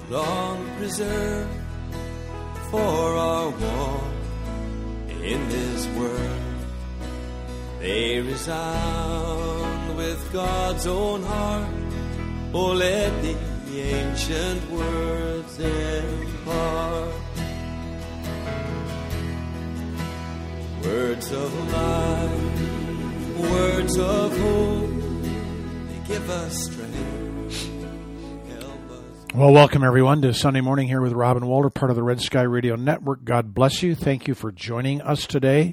long preserved for our walk in this world. They resound with God's own heart. Oh, let the ancient words impart words of life, words of hope. They give us strength. Help us. Well, welcome everyone to Sunday Morning here with Robin Walter, part of the Red Sky Radio Network. God bless you. Thank you for joining us today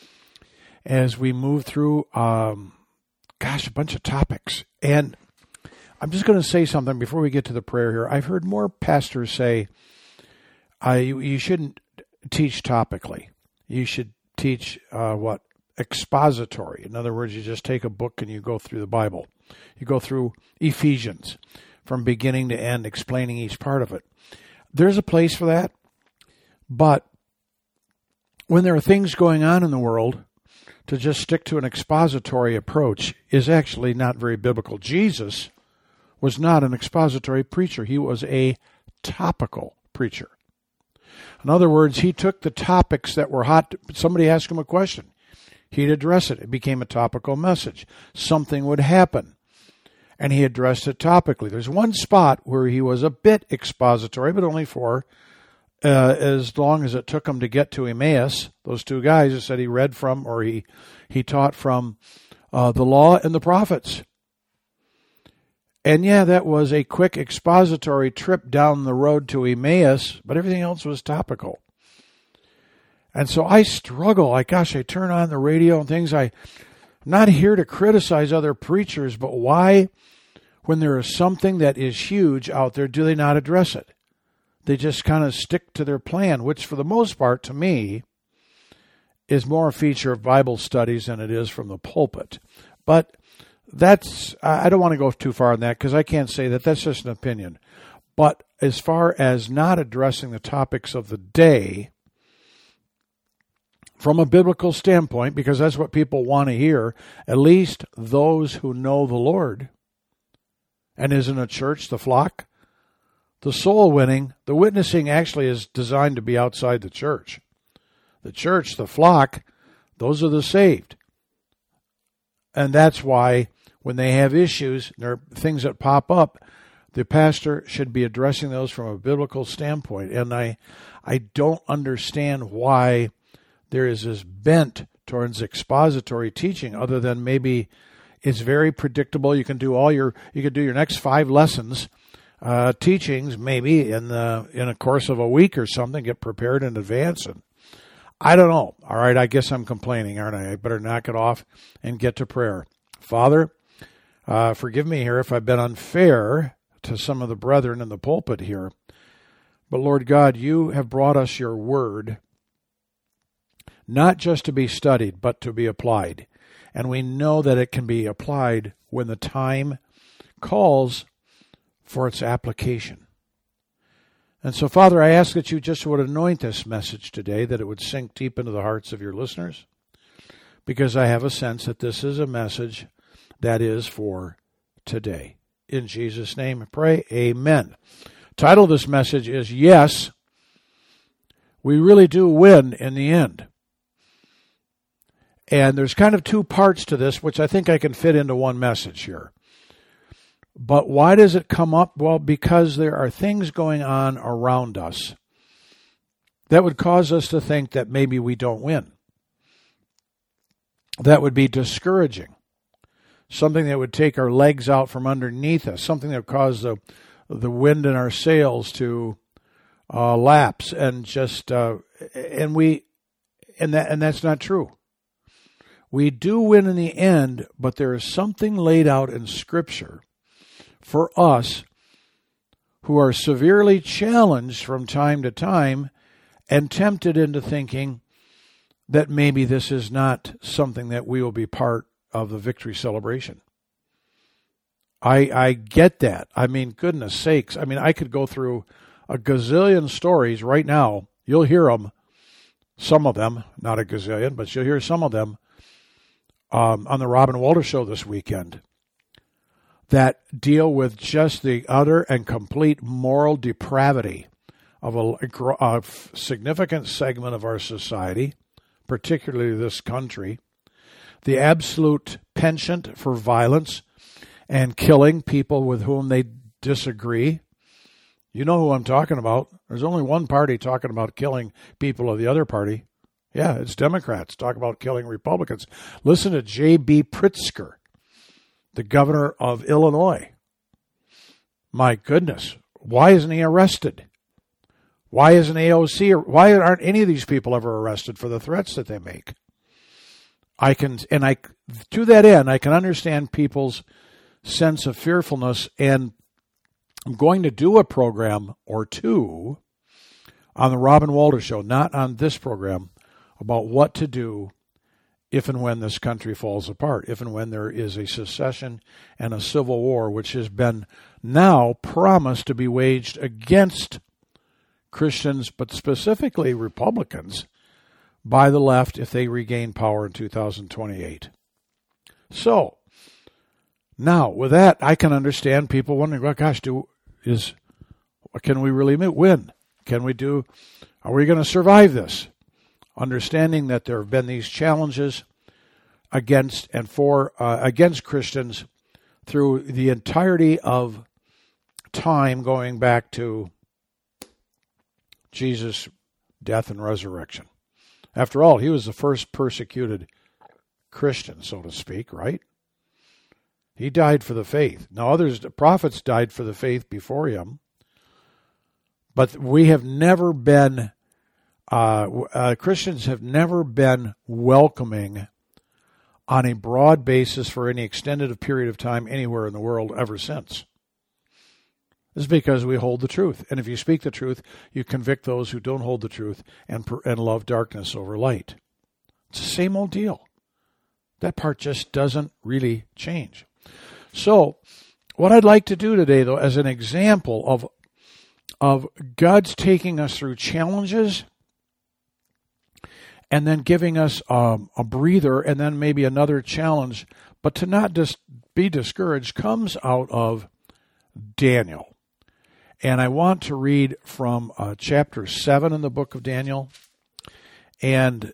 as we move through, a bunch of topics. And I'm just going to say something before we get to the prayer here. I've heard more pastors say, you shouldn't teach topically. You should teach, expository. In other words, you just take a book and you go through the Bible. You go through Ephesians from beginning to end, explaining each part of it. There's a place for that. But when there are things going on in the world, to just stick to an expository approach is actually not very biblical. Jesus was not an expository preacher. He was a topical preacher. In other words, he took the topics that were hot. Somebody asked him a question. He'd address it. It became a topical message. Something would happen, and he addressed it topically. There's one spot where he was a bit expository, but only for as long as it took him to get to Emmaus. Those two guys that said he read from, or he taught from the law and the prophets. And yeah, that was a quick expository trip down the road to Emmaus, but everything else was topical. And so I struggle. I turn on the radio and things. I'm not here to criticize other preachers, but why, when there is something that is huge out there, do they not address it? They just kind of stick to their plan, which for the most part, to me, is more a feature of Bible studies than it is from the pulpit. But I don't want to go too far on that because I can't say that. That's just an opinion. But as far as not addressing the topics of the day from a biblical standpoint, because that's what people want to hear, at least those who know the Lord, and isn't a church, the flock, the soul winning, the witnessing actually is designed to be outside the church. The church, the flock, those are the saved. And that's why when they have issues, there are things that pop up, the pastor should be addressing those from a biblical standpoint. And I don't understand why there is this bent towards expository teaching, other than maybe it's very predictable. You can do your next 5 lessons, teachings, maybe in a course of a week or something, get prepared in advance. And I don't know. All right, I guess I'm complaining, aren't I? I better knock it off and get to prayer. Father, forgive me here if I've been unfair to some of the brethren in the pulpit here. But Lord God, you have brought us your word, not just to be studied, but to be applied. And we know that it can be applied when the time calls for its application. And so, Father, I ask that you just would anoint this message today, that it would sink deep into the hearts of your listeners, because I have a sense that this is a message that is for today. In Jesus' name I pray, amen. Title of this message is, Yes, We Really Do Win in the End. And there's kind of 2 parts to this, which I think I can fit into one message here. But why does it come up? Well, because there are things going on around us that would cause us to think that maybe we don't win. That would be discouraging. Something that would take our legs out from underneath us. Something that would cause the wind in our sails to lapse, and just and that's not true. We do win in the end, but there is something laid out in Scripture for us who are severely challenged from time to time and tempted into thinking that maybe this is not something that we will be part of the victory celebration. I get that. I mean, goodness sakes. I mean, I could go through a gazillion stories right now. You'll hear them, some of them, not a gazillion, but you'll hear some of them on the Robin Walter Show this weekend. that deal with just the utter and complete moral depravity of a significant segment of our society, particularly this country, the absolute penchant for violence and killing people with whom they disagree. You know who I'm talking about. There's only one party talking about killing people of the other party. Yeah, it's Democrats talk about killing Republicans. Listen to J.B. Pritzker, the governor of Illinois. My goodness, why isn't he arrested? Why isn't AOC, why aren't any of these people ever arrested for the threats that they make? To that end, I can understand people's sense of fearfulness, and I'm going to do a program or two on the Robin Walter Show, not on this program, about what to do if and when this country falls apart, if and when there is a secession and a civil war, which has been now promised to be waged against Christians, but specifically Republicans, by the left if they regain power in 2028. So, now, with that, I can understand people wondering, well, gosh, can we really win? Are we going to survive this? Understanding that there have been these challenges against Christians through the entirety of time, going back to Jesus' death and resurrection. After all, he was the first persecuted Christian, so to speak, right? He died for the faith. Now, the prophets died for the faith before him, but we have never been, Christians have never been welcoming on a broad basis for any extended period of time anywhere in the world ever since. This is because we hold the truth. And if you speak the truth, you convict those who don't hold the truth and love darkness over light. It's the same old deal. That part just doesn't really change. So, what I'd like to do today, though, as an example of God's taking us through challenges and then giving us a breather and then maybe another challenge, but to not just be discouraged, comes out of Daniel. And I want to read from chapter 7 in the book of Daniel. And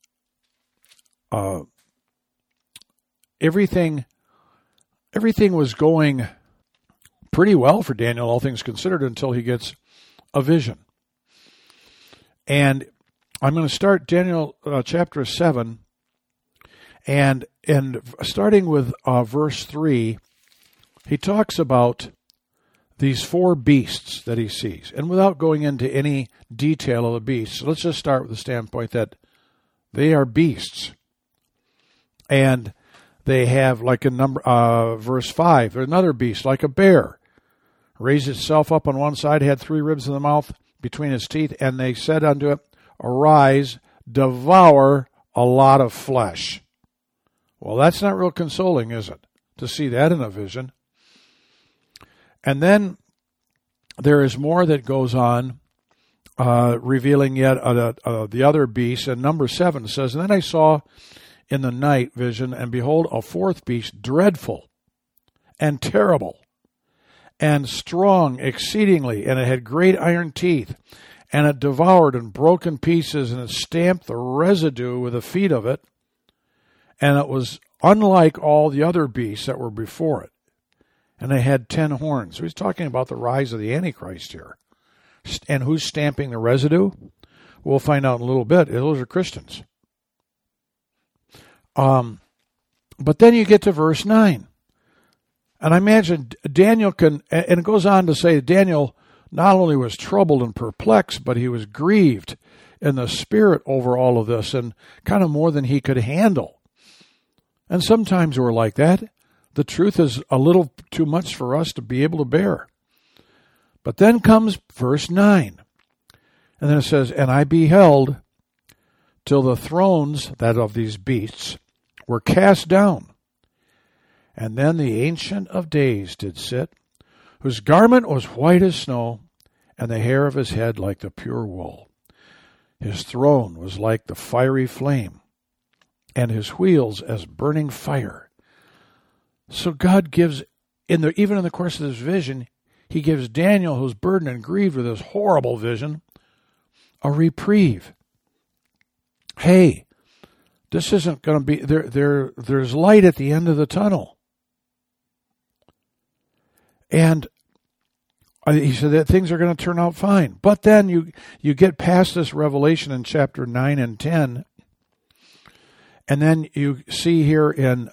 everything was going pretty well for Daniel, all things considered, until he gets a vision. And I'm going to start Daniel chapter 7, and starting with verse 3, he talks about these four beasts that he sees. And without going into any detail of the beasts, let's just start with the standpoint that they are beasts. And they have, like in verse 5, another beast, like a bear, raised itself up on one side, had 3 ribs in the mouth between its teeth, and they said unto it, Arise, devour a lot of flesh. Well, that's not real consoling, is it, to see that in a vision? And then there is more that goes on, revealing yet the other beast. And number 7 says, And then I saw in the night vision, and behold, a fourth beast, dreadful and terrible and strong exceedingly, and it had great iron teeth, and it devoured and broke in pieces, and it stamped the residue with the feet of it, and it was unlike all the other beasts that were before it. And they had 10 horns. So he's talking about the rise of the Antichrist here. And who's stamping the residue? We'll find out in a little bit. Those are Christians. But then you get to verse 9. And I imagine Daniel and it goes on to say Daniel not only was troubled and perplexed, but he was grieved in the spirit over all of this, and kind of more than he could handle. And sometimes we're like that. The truth is a little too much for us to be able to bear. But then comes verse 9. And then it says, And I beheld till the thrones, that of these beasts, were cast down. And then the Ancient of Days did sit, whose garment was white as snow, and the hair of his head like the pure wool. His throne was like the fiery flame, and his wheels as burning fire. So God gives even in the course of this vision, he gives Daniel, who's burdened and grieved with this horrible vision, a reprieve. Hey, this isn't going to be there's light at the end of the tunnel. And he said that things are going to turn out fine. But then you get past this revelation in chapter 9 and 10, and then you see here in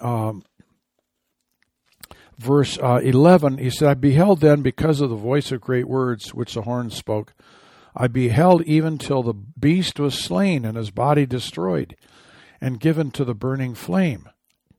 verse 11, he said, I beheld then, because of the voice of great words which the horn spoke, I beheld even till the beast was slain and his body destroyed and given to the burning flame.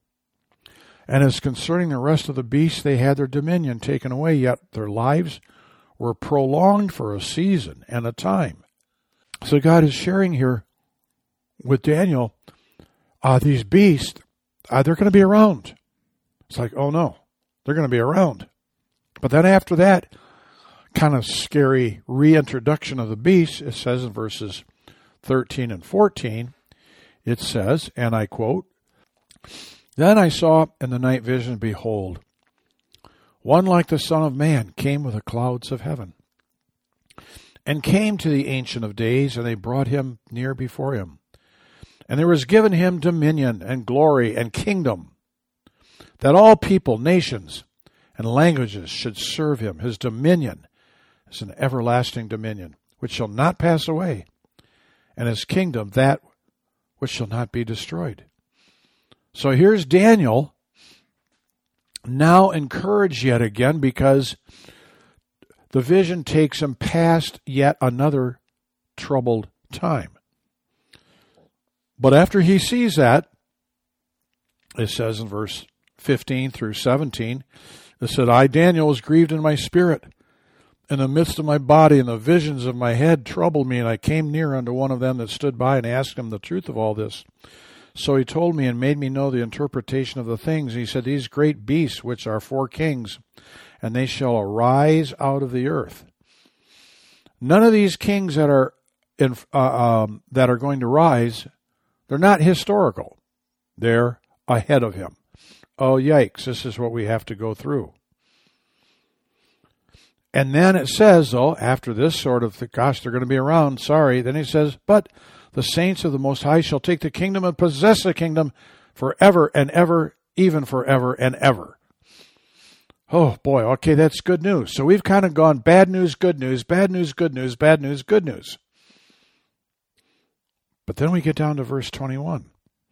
And as concerning the rest of the beasts, they had their dominion taken away, yet their lives were prolonged for a season and a time. So God is sharing here with Daniel, these beasts, they're going to be around. It's like, oh no, they're going to be around. But then after that kind of scary reintroduction of the beasts, it says in verses 13 and 14, it says, and I quote, Then I saw in the night vision, behold, one like the Son of Man came with the clouds of heaven, and came to the Ancient of Days, and they brought him near before him. And there was given him dominion and glory and kingdom, that all people, nations, and languages should serve him. His dominion is an everlasting dominion, which shall not pass away, and his kingdom that which shall not be destroyed. So here's Daniel, now encouraged yet again, because the vision takes him past yet another troubled time. But after he sees that, it says in verse 15 through 17, it said, I, Daniel, was grieved in my spirit, in the midst of my body, and the visions of my head troubled me, and I came near unto one of them that stood by, and asked him the truth of all this. So he told me and made me know the interpretation of the things. He said, These great beasts, which are 4 kings, and they shall arise out of the earth. None of these kings that are going to rise, they're not historical. They're ahead of him. Oh, yikes, this is what we have to go through. And then it says, though, after this sort of, gosh, they're going to be around, sorry, then he says, but the saints of the Most High shall take the kingdom and possess the kingdom forever and ever, even forever and ever. Oh, boy, okay, that's good news. So we've kind of gone bad news, good news, bad news, good news, bad news, good news. But then we get down to verse 21.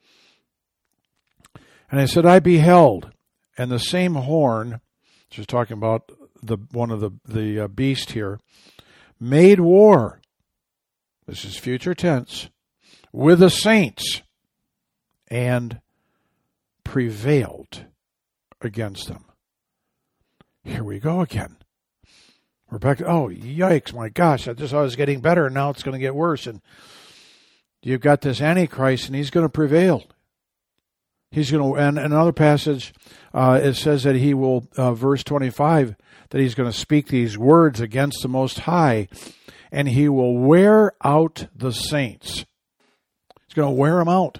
And I said, I beheld, and the same horn, which is talking about one of the beast here, made war. This is future tense, with the saints, and prevailed against them. Here we go again. We're back to, oh, yikes, my gosh, I just thought it was getting better, and now it's going to get worse. And you've got this Antichrist, and he's going to prevail. He's going to, and another passage, it says that he will, verse 25, that he's going to speak these words against the Most High, and he will wear out the saints. He's going to wear them out.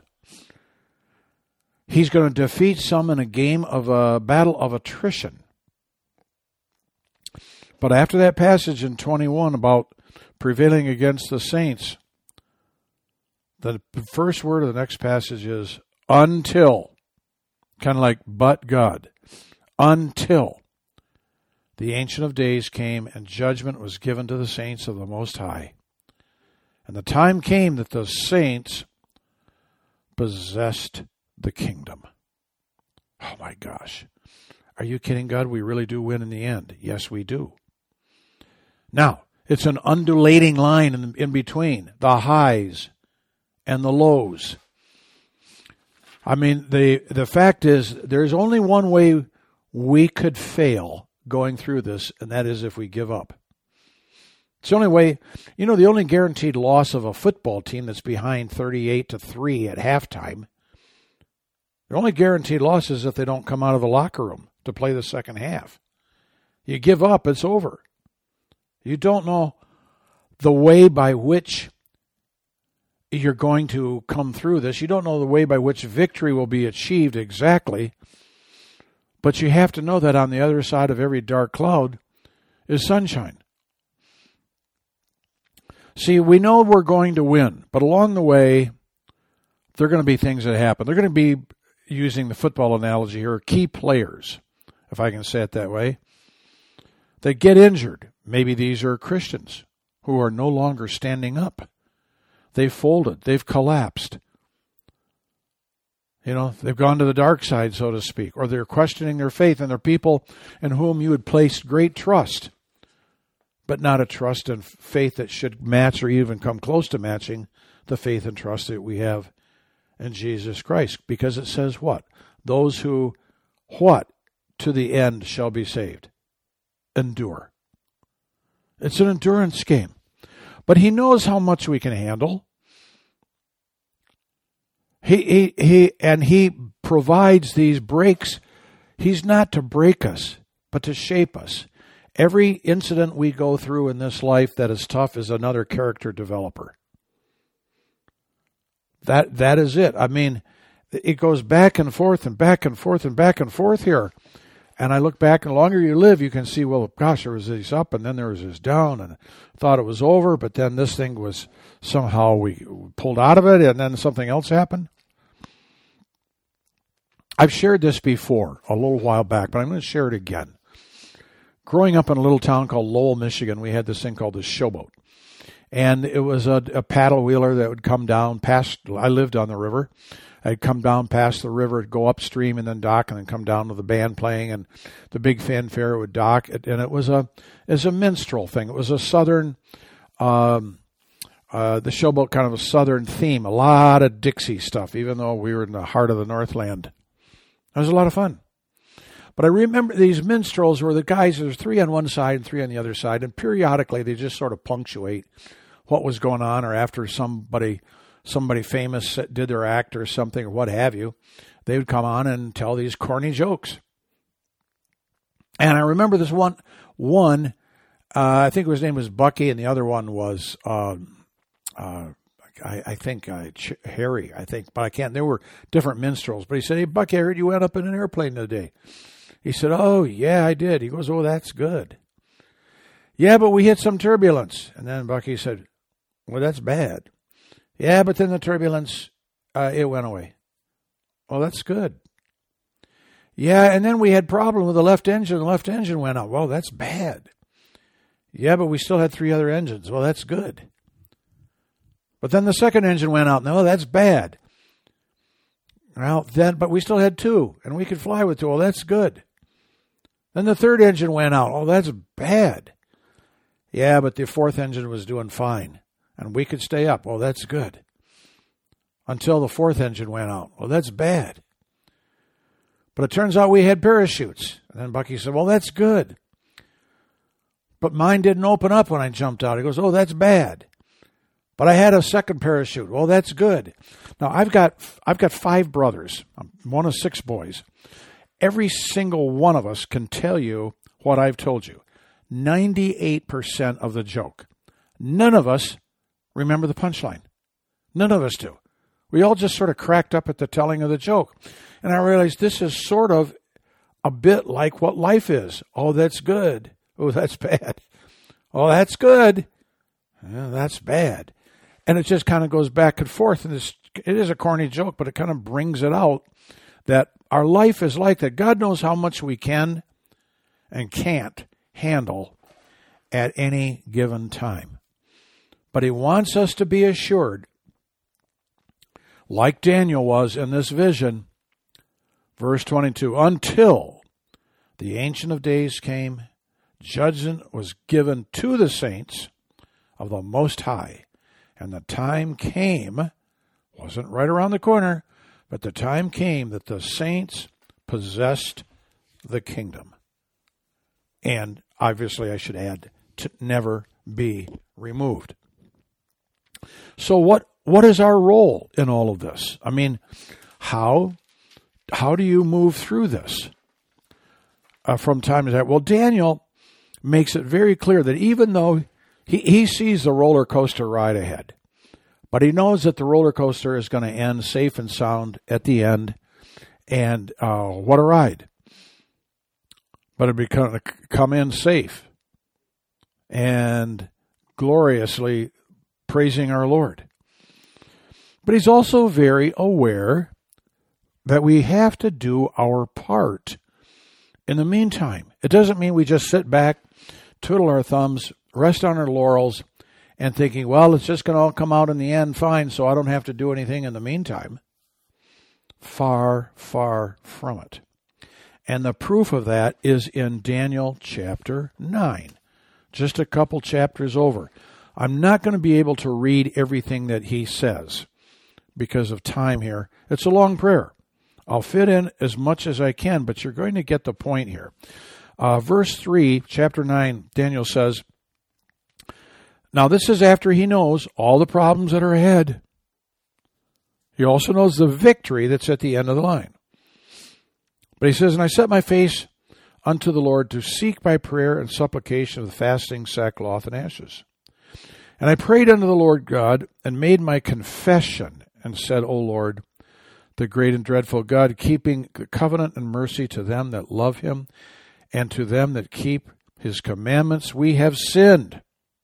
He's going to defeat some in a battle of attrition. But after that passage in 21 about prevailing against the saints, the first word of the next passage is until, kind of like but God, until the Ancient of Days came and judgment was given to the saints of the Most High. And the time came that the saints possessed the kingdom. Oh my gosh. Are you kidding, God? We really do win in the end. Yes, we do. Now, it's an undulating line in between the highs and the lows. I mean, the fact is, there's only one way we could fail going through this, and that is if we give up. It's the only way, the only guaranteed loss of a football team that's behind 38-3 at halftime, the only guaranteed loss is if they don't come out of the locker room to play the second half. You give up, it's over. You don't know the way by which you're going to come through this. You don't know the way by which victory will be achieved exactly. But you have to know that on the other side of every dark cloud is sunshine. See, we know we're going to win, but along the way, there are going to be things that happen. They're going to be, using the football analogy here, key players, if I can say it that way, that get injured. Maybe these are Christians who are no longer standing up. They've folded. They've collapsed. They've gone to the dark side, so to speak, or they're questioning their faith, and they're people in whom you had placed great trust, but not a trust and faith that should match or even come close to matching the faith and trust that we have in Jesus Christ. Because it says what? Those who, what? To the end shall be saved. Endure. It's an endurance game. But he knows how much we can handle. He provides these breaks. He's not to break us, but to shape us. Every incident we go through in this life that is tough is another character developer. That is it. I mean, it goes back and forth and back and forth and back and forth here. And I look back, and the longer you live, you can see, well, gosh, there was this up, and then there was this down, and I thought it was over, but then this thing was somehow we pulled out of it, and then something else happened. I've shared this before a little while back, but I'm going to share it again. Growing up in a little town called Lowell, Michigan, we had this thing called the showboat. And it was a paddle wheeler that would come down past, I lived on the river. I'd come down past the river, go upstream and then dock, and then come down to the band playing, and the big fanfare would dock. And it was a minstrel thing. It was a southern, the showboat kind of a southern theme, a lot of Dixie stuff, even though we were in the heart of the Northland. It was a lot of fun. But I remember these minstrels were the guys, there's three on one side and three on the other side, and periodically they just sort of punctuate what was going on, or after somebody famous did their act or something or what have you, they would come on and tell these corny jokes. And I remember this one, I think his name was Bucky, and the other one was, I think Harry, but I can't, there were different minstrels. But he said, "Hey, Bucky, I heard you went up in an airplane today." He said, "Oh, yeah, I did." He goes, "Oh, that's good." "Yeah, but we hit some turbulence." And then Bucky said, "Well, that's bad." "Yeah, but then the turbulence, it went away." "Oh, that's good." "Yeah, and then we had problem with the left engine. The left engine went out." "Well, that's bad." "Yeah, but we still had three other engines." "Well, that's good." "But then the second engine went out." "No, that's bad." "Well, then, but we still had two, and we could fly with two." "Well, that's good." "Then the third engine went out." "Oh, that's bad." "Yeah, but the fourth engine was doing fine, and we could stay up." "Well, that's good." "Until the fourth engine went out." "Well, that's bad." "But it turns out we had parachutes." And then Bucky said, "Well, that's good." "But mine didn't open up when I jumped out." He goes, "Oh, that's bad." "But I had a second parachute." "Well, that's good." Now, I've got 5 brothers. I'm one of 6 boys. Every single one of us can tell you what I've told you. 98% of the joke. None of us remember the punchline. None of us do. We all just sort of cracked up at the telling of the joke. And I realized this is sort of a bit like what life is. "Oh, that's good." "Oh, that's bad." "Oh, that's good." "Yeah, that's bad." And it just kind of goes back and forth. And it is a corny joke, but it kind of brings it out that our life is like that. God knows how much we can and can't handle at any given time. But he wants us to be assured, like Daniel was in this vision, verse 22, until the Ancient of Days came, judgment was given to the saints of the Most High. And the time came, wasn't right around the corner, but the time came that the saints possessed the kingdom. And obviously I should add, to never be removed. So what is our role in all of this? I mean, how do you move through this from time to time? Well, Daniel makes it very clear that even though he sees the roller coaster ride ahead, but he knows that the roller coaster is going to end safe and sound at the end. And what a ride. but to come in safe and gloriously praising our Lord. But he's also very aware that we have to do our part in the meantime. It doesn't mean we just sit back, twiddle our thumbs, rest on our laurels, and thinking, well, it's just going to all come out in the end fine, so I don't have to do anything in the meantime. Far, far from it. And the proof of that is in Daniel chapter 9, just a couple chapters over. I'm not going to be able to read everything that he says because of time here. It's a long prayer. I'll fit in as much as I can, but you're going to get the point here. Verse 3, chapter 9, Daniel says, now this is after he knows all the problems that are ahead. He also knows the victory that's at the end of the line. But he says, and I set my face unto the Lord to seek by prayer and supplication with fasting, sackcloth, and ashes. And I prayed unto the Lord God and made my confession and said, O Lord, the great and dreadful God, keeping the covenant and mercy to them that love him and to them that keep his commandments, we have sinned.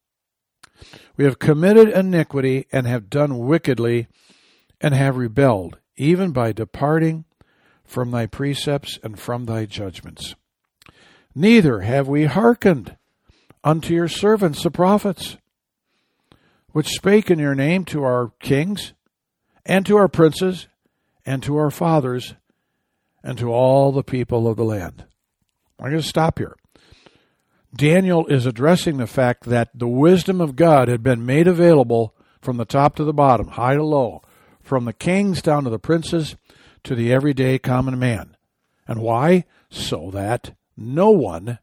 We have committed iniquity and have done wickedly and have rebelled, even by departing from thy precepts and from thy judgments. Neither have we hearkened unto your servants the prophets, which spake in your name to our kings and to our princes and to our fathers and to all the people of the land. I'm going to stop here. Daniel is addressing the fact that the wisdom of God had been made available from the top to the bottom, high to low, from the kings down to the princes to the everyday common man. And why? So that no one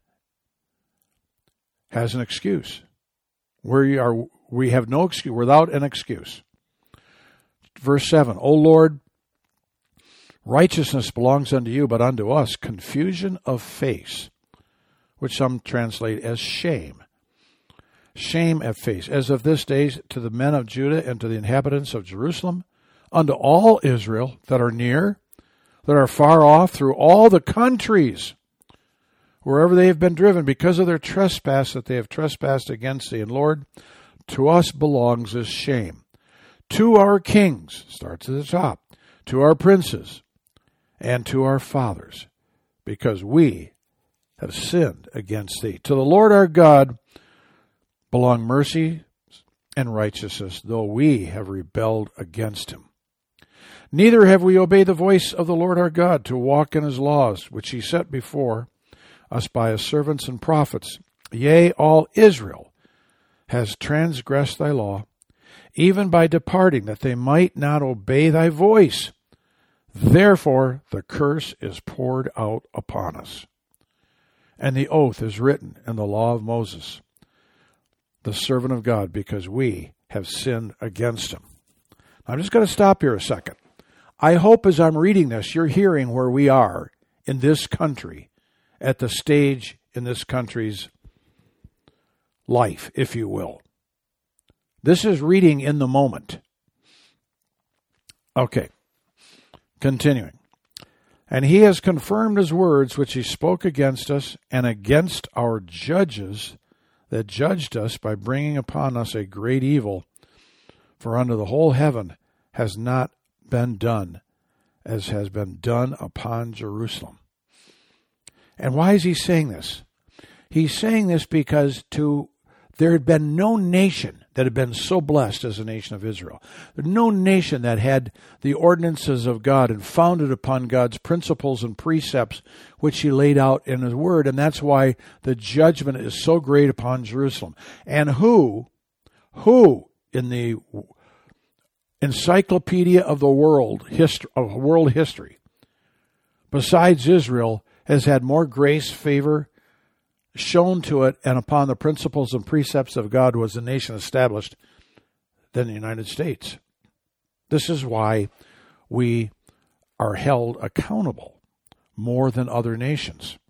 has an excuse. We have no excuse, without an excuse. Verse 7, O Lord, righteousness belongs unto you, but unto us confusion of face, which some translate as shame. Shame of face, as of this day to the men of Judah and to the inhabitants of Jerusalem, unto all Israel that are near, that are far off, through all the countries, wherever they have been driven, because of their trespass that they have trespassed against thee. And Lord, to us belongs this shame. To our kings, starts at the top, to our princes, and to our fathers, because we have sinned against thee. To the Lord our God belong mercy and righteousness, though we have rebelled against him. Neither have we obeyed the voice of the Lord our God to walk in his laws, which he set before us by his servants and prophets. Yea, all Israel has transgressed thy law, even by departing, that they might not obey thy voice. Therefore the curse is poured out upon us. And the oath is written in the law of Moses, the servant of God, because we have sinned against him. I'm just going to stop here a second. I hope as I'm reading this, you're hearing where we are in this country, at the stage in this country's life, if you will. This is reading in the moment. Okay, continuing. And he has confirmed his words which he spoke against us and against our judges that judged us, by bringing upon us a great evil. For unto the whole heaven has not been done as has been done upon Jerusalem. And why is he saying this? He's saying this because there had been no nation that had been so blessed as the nation of Israel. No nation that had the ordinances of God and founded upon God's principles and precepts, which he laid out in his word. And that's why the judgment is so great upon Jerusalem. And who in the encyclopedia of the world history, besides Israel, has had more grace, favor shown to it, and upon the principles and precepts of God was the nation established than the United States. This is why we are held accountable more than other nations.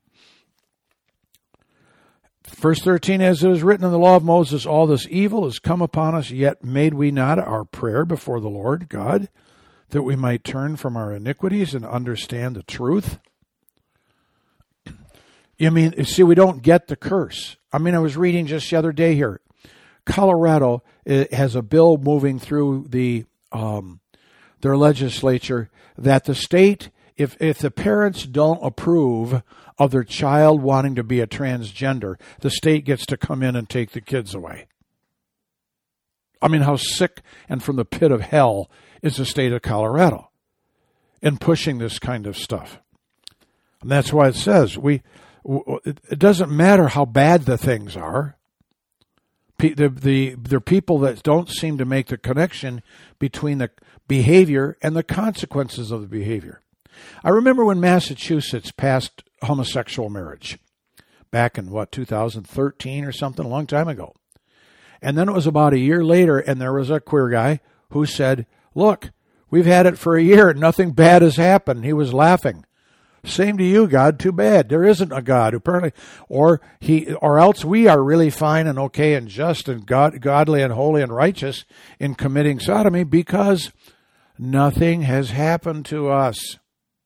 Verse 13, as it is written in the law of Moses, all this evil is come upon us, yet made we not our prayer before the Lord God, that we might turn from our iniquities and understand the truth. You mean, see, we don't get the curse. I mean, I was reading just the other day here. Colorado has a bill moving through their legislature that the state, if the parents don't approve of their child wanting to be a transgender, the state gets to come in and take the kids away. I mean, how sick and from the pit of hell is the state of Colorado in pushing this kind of stuff? And that's why it says it doesn't matter how bad the things are. They're people that don't seem to make the connection between the behavior and the consequences of the behavior. I remember when Massachusetts passed homosexual marriage back in, 2013 or something, a long time ago. And then it was about a year later, and there was a queer guy who said, look, we've had it for a year and nothing bad has happened. He was laughing. Same to you, God. Too bad. There isn't a God. Apparently, or else we are really fine and okay and just and godly and holy and righteous in committing sodomy because nothing has happened to us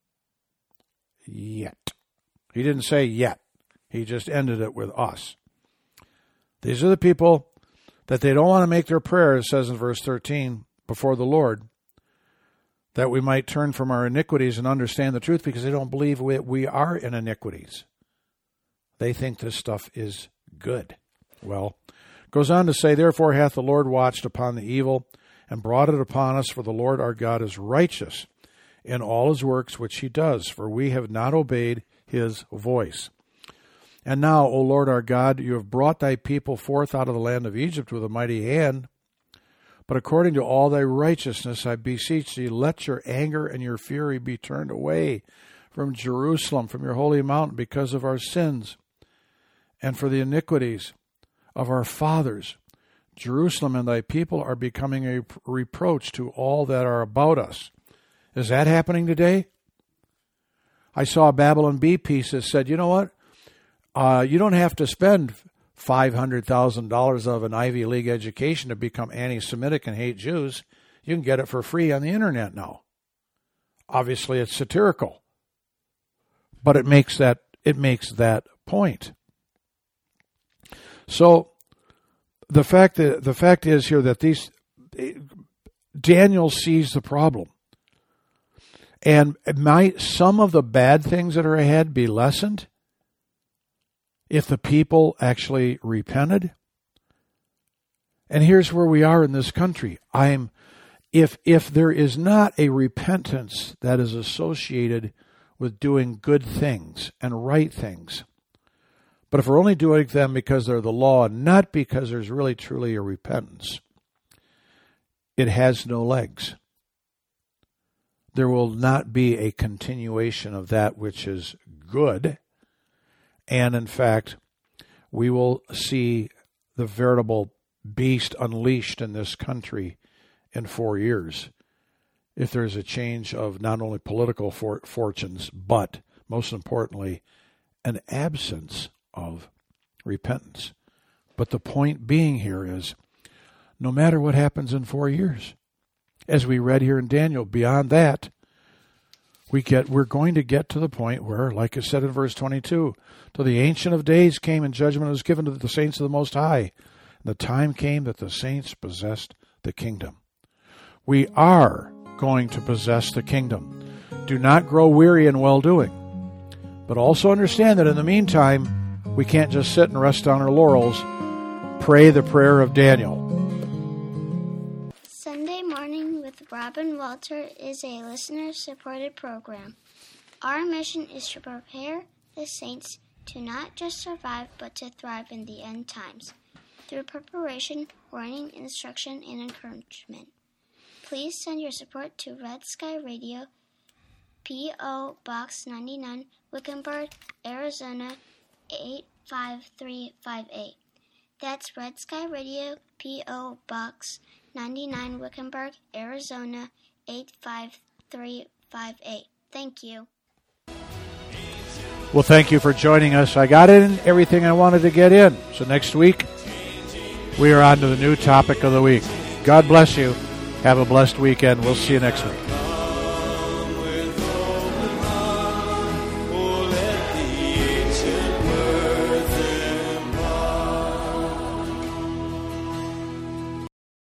yet. He didn't say yet. He just ended it with us. These are the people that they don't want to make their prayer, it says in verse 13, before the Lord, that we might turn from our iniquities and understand the truth, because they don't believe we are in iniquities. They think this stuff is good. Well, goes on to say, therefore hath the Lord watched upon the evil and brought it upon us, for the Lord our God is righteous in all his works which he does, for we have not obeyed his voice. And now, O Lord our God, you have brought thy people forth out of the land of Egypt with a mighty hand. But according to all thy righteousness, I beseech thee, let your anger and your fury be turned away from Jerusalem, from your holy mountain, because of our sins and for the iniquities of our fathers. Jerusalem and thy people are becoming a reproach to all that are about us. Is that happening today? I saw a Babylon Bee piece that said, you know what? You don't have to spend $500,000 of an Ivy League education to become anti-Semitic and hate Jews. You can get it for free on the internet now. Obviously, it's satirical, but it makes that point. So the fact is here that Daniel sees the problem, and might some of the bad things that are ahead be lessened if the people actually repented? And here's where we are in this country. If there is not a repentance that is associated with doing good things and right things, but if we're only doing them because they're the law and not because there's really truly a repentance, it has no legs. There will not be a continuation of that which is good. And in fact, we will see the veritable beast unleashed in this country in 4 years if there's a change of not only political fortunes, but most importantly, an absence of repentance. But the point being here is, no matter what happens in 4 years, as we read here in Daniel, beyond that, we're going to get to the point where, like it said in verse 22, till the Ancient of Days came and judgment was given to the saints of the Most High. And the time came that the saints possessed the kingdom. We are going to possess the kingdom. Do not grow weary in well-doing. But also understand that in the meantime, we can't just sit and rest on our laurels. Pray the prayer of Daniel. Sunday Morning with Robin Walter is a listener-supported program. Our mission is to prepare the saints to not just survive, but to thrive in the end times, through preparation, warning, instruction, and encouragement. Please send your support to Red Sky Radio, P.O. Box 99, Wickenburg, Arizona, 85358. That's Red Sky Radio, P.O. Box 99, Wickenburg, Arizona, 85358. Thank you. Well, thank you for joining us. I got in everything I wanted to get in. So next week, we are on to the new topic of the week. God bless you. Have a blessed weekend. We'll see you next week.